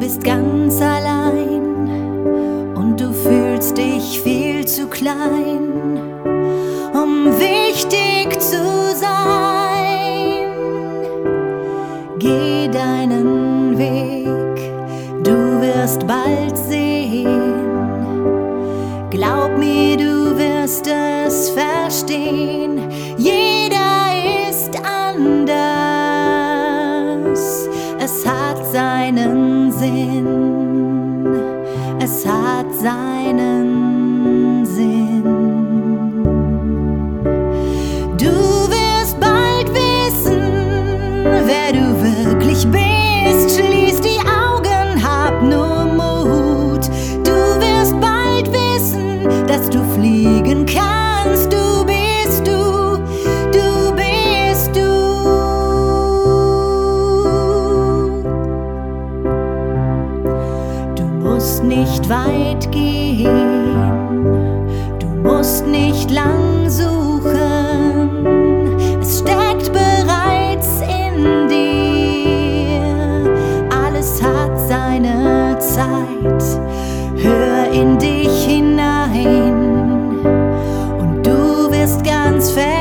bist ganz allein und du fühlst dich viel zu klein, um wichtig zu sein. Geh deinen Weg, du wirst bald sehen. Glaub mir, du wirst es verstehen. Jeder ist anders, es hat seinen Sinn, es hat seinen Sinn. Du wirst bald wissen, wer du wirklich bist. Schließ die Augen, hab nur Mut. Du wirst bald wissen, dass du fliegen kannst. Du bist du, du bist du. Du musst nicht weit gehen, du musst nicht lang suchen. Es steckt bereits in dir, alles hat seine Zeit. Hör in dich hinein und du wirst ganz fest